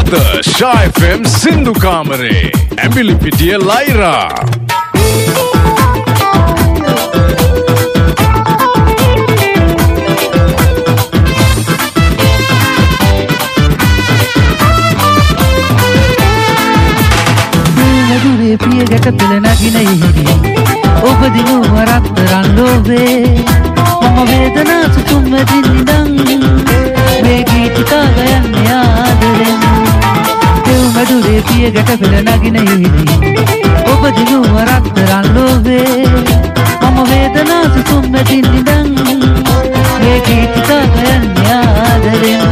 අද Sha FM සින්දු කාමරේ ඇඹිලි පිටිය ලයිරා මధුරේ පිය ගැට පෙළ නගින ඉහිරි ඔබ දිනු වරතරන් ලෝභේ මම වේදනා සුතුම් මැදින් නිදන් මේ ගීතිකා ගයන්නේ ආදරෙන් දෙව් මధుරේ පිය ගැට පෙළ නගින ඉහිරි ඔබ දිනු වරතරන් ලෝභේ මම වේදනා සුතුම් මැදින් නිදන් මේ ගීතිකා ගයන්නේ ආදරෙන්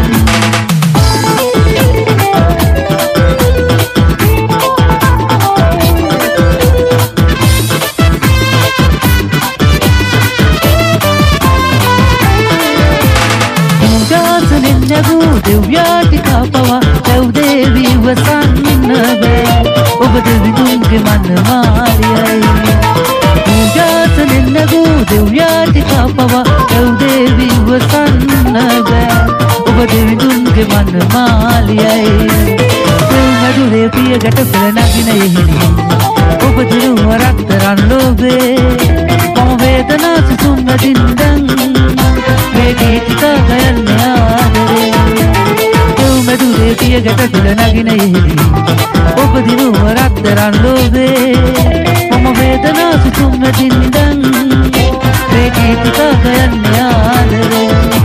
දෙව්යාටිකා පවා දැව් දේවී වසන්න බෑ ඔබ දෙවිඳුන්ගේ මන මාලියයි පූජාසනෙන් නැගූ දෙව්යාටිකා පවා දැව් දේවී වසන්න බෑ ඔබ දෙවිඳුන්ගේ මන මාලියයි දෙව් මధుරේ පිය ගැට පෙළ නගින ඉහිරි ඔබ දිනුව රත්තරන් ලෝභේ මම වේදනා සුසුම් මැදින් දන් මේ ගීතිකා ගයන්නේ ආදරේ මధුරේ පිය ගැට පෙළ නගින ඉහිරි ඔබ දිනුව රත්තරන් ලෝභේ මම වේදනා සුසුම් මැදින් නිදන් මේ ගීතිකා ගයන්නේ ආදරේ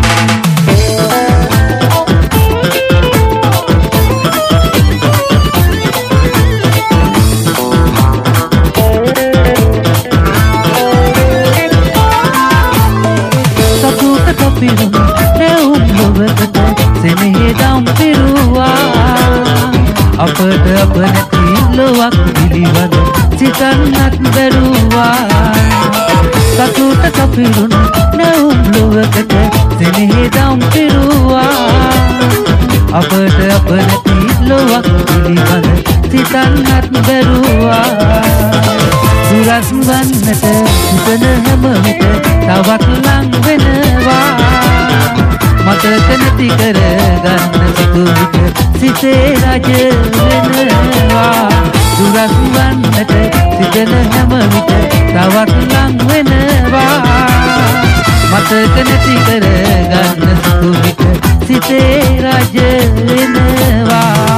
සතුට කපිරුම් නැවුම් ලොවකට සෙනෙහදම් පිරුවා අපට අප නැති ලොවක් පිළිවද සිතන්නත් බැරුවා සතුට කපිරුණ නැවුම් ලොවකට සෙනෙහදම් පිරුවා අපට අප නැති ලොවක් පිළිවද සිතන්නත් බැරුවා දුරස් වන්නට හිතන හැම විට තවත් ලං වෙනවා මතක නැති කර ගන්න සිතු විට සිතේ රජ වෙනවා දුරස් වන්නට සිතන හැම විට තවත් ලං වෙනවා මතක නැති කර ගන්න සිතු විට සිතේ රජ වෙනවා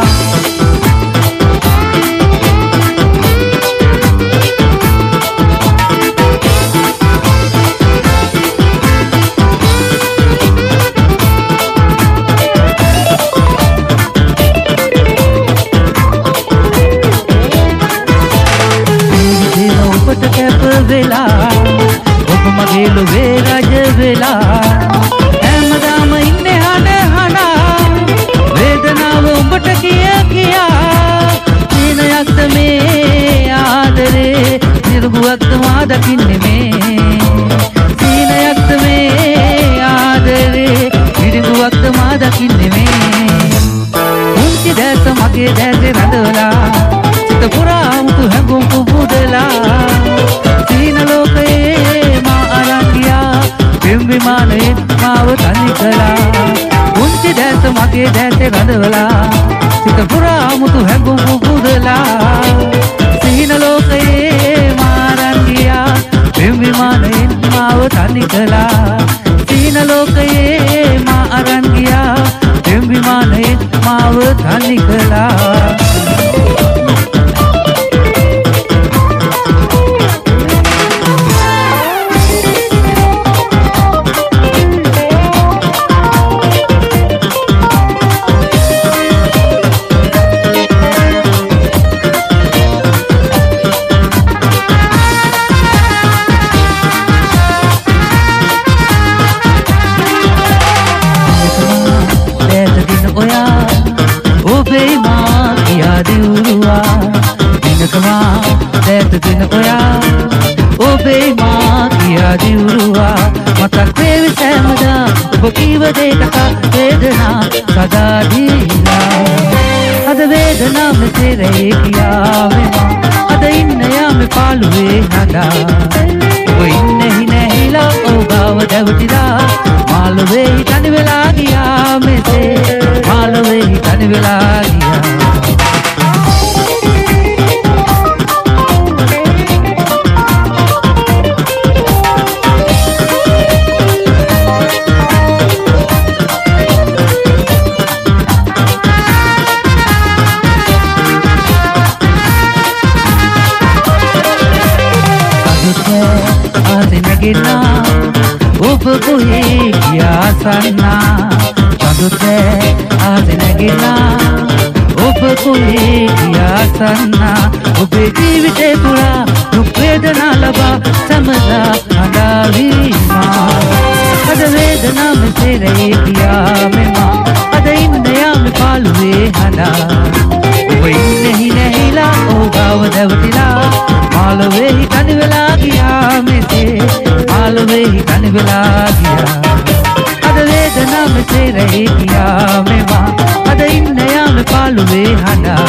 වෙලා ඔබ මගේ ලොවේ රජ වෙලා හැමදාම ඉන්නේ හඬ වේදනාව උඹට කියා සීනයක්ද මේ ආදරේ නිර්ගුවක්ද මා දකින්නේ මේ සීනයක්ද මේ ආදරේ නිර්ගුවක්ද මා දකින්නේ මේ උන්ති දැස මගේ දැසේ රඳවලා සිත පුරා මුතු හැඟුම් පුබුදලා විමානයෙන් මාව තනි කළා උන්ති දැස මගේ දැසේ රඳවලා සිත පුරා මුතු හැඟුම් පුබුදලා සිහින ලෝකයේ මාරන් ගියා විමානයෙන් මාව තනි කළා සිහින ලෝකයේ මාරන් ගියා විමානයෙන් මාව තනි කළා දින ඔයා ඔබේ මා කියා දිවුරුවා මතක් වේවි සෑමදා ඔබ කීව දෙයකට වේදනා සදා දීලා අද වේදනා මෙසේ රැයි කියාවෙනවා අද ඉන්න යාමේ පාළුවේ හදා ඔබ ඉන්නේ නැහිලා ඔබව දැවටිලා මාළුවේ තනි වෙලා ගියා මෙසේ මාළුවේ තනි වෙලා ගියා සන්නා චඳුතේ ආදෙන ගිලා ඔබ කොහේ ගියා සන්නා ඔබේ ජීවිතේ පුරා දුක් වේදනා ලබා සමදා අඬාවීමා අද වේදනා මෙසේරේ ගියා මෙමා අද ඉන්න යාම පාළුවේ හඬා ඔබ ඉන්නේ නැහිලා ඕගාව දැවටිලා මාළවේ හිටන වෙලා ගියා මෙසේ මාළවේ හිටන වෙලා ගියා අද වේදනා මෙසේරේ ගියා මෙමා අද ඉන්න යාම පාළුවේ හඬා